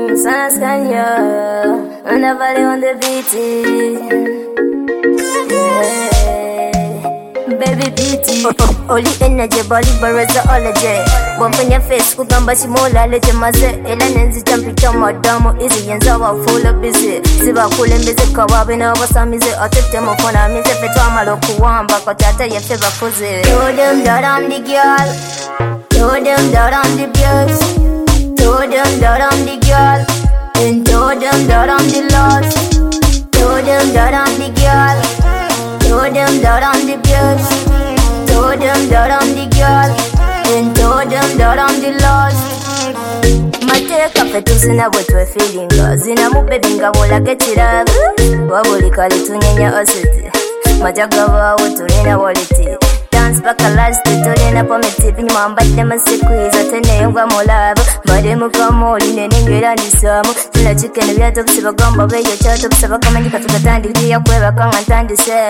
Saskanya, nobody on the beat. Yeah. Baby beat. Oli energy, body baraza ology. Bumping face, kugamba chimola leche maze. Ela nenzi champita madamu easy yenza wa full of busy. Siba kule mbeze kawabe na wasamize. Atete mfona mize petwa maloku wamba kotata yefe bakuze. Told them that I'm the girl. Told them that I'm the boss. Told them that I'm the girl. And told them that I'm the lost. Told them that I'm the girl. Told them that I'm the boss. Told them that I'm the girl. And told them that I'm the lost. Mateka fetu zina bwetwe feelinga. Zina mubebi nga bolage kirabe. Wabuli kali tunyenya asiti. Majaga bawo tulina waliti. Dance back a last tulina pometi. Pinyuma mbadde masikwiza teneyongwa mulabo. Bade mukamoli nenengera nisamu. Tuna chicken byato bisibagamba beyo chato bisabakamanyi katugatandikira kwebaka nga ntandise.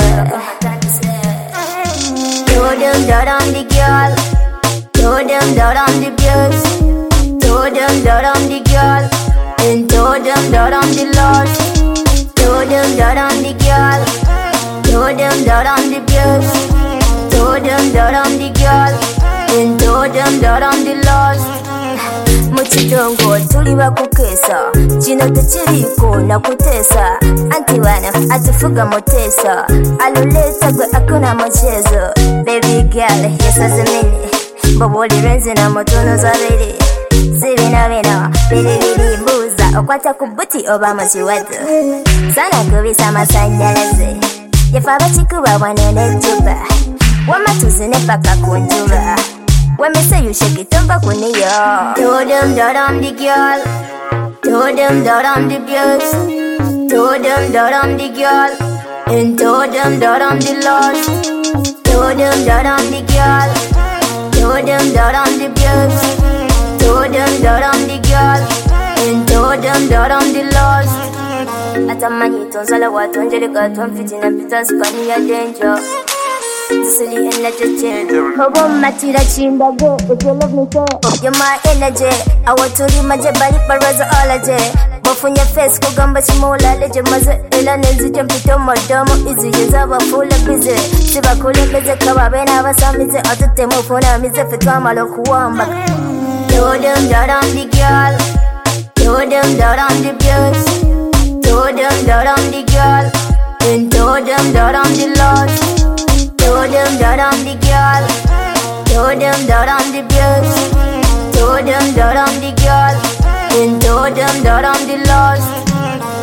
Told them that I'm the girl. Told them that I'm the boss. Told them that I'm the girl. And told them that I'm the lost. Told them that I'm the girl. Told them that I'm the boss. Told them that I'm the girl. And told them that I'm the lost. Muchidongo tuli bakukesa. Chino techiriko na kutesa. Anti wana atufuga motesa. Aluleta gwe akuna mchezo. Baby girl, yes azimini. Boboli renzi na motono zabili. Sibina bina, bili mbuza. Okwata kubuti oba machiwatu. Sana kubisa masanyalaze. Yefaba chikuba wanene juba. Wama tuzine paka kunjuba. When me say you shake it, tumba kuniyo. Told them that I'm the girl. Told them that I'm the boss. Told them that I'm the girl. And told them that I'm the lost. Told them that I'm the girl. Told them that I'm the boss. Told them that I'm the girl. And told them that I'm the lost. Atamanyi tonzala watonjeleka tomfitina pita sukani ya danger. Silly energy. Hobo matira chimbago, if you love me so. You're my energy. I want to read my body baraza ology. Bafunya face kugamba chimola leje maze. Ela nenzi champito madamu easy yenza wa full of busy. Siba kule mbeze kawabe na wasamize. Atete mfona mize fetwa maloku wamba. Told them that I'm the girl. Told them that I'm the boss. Told them that I'm the girl. And told them that I'm the lost. Told them that I'm the girl. Told them that I'm the boss. Told them that I'm the girl. And told them that I'm the lost.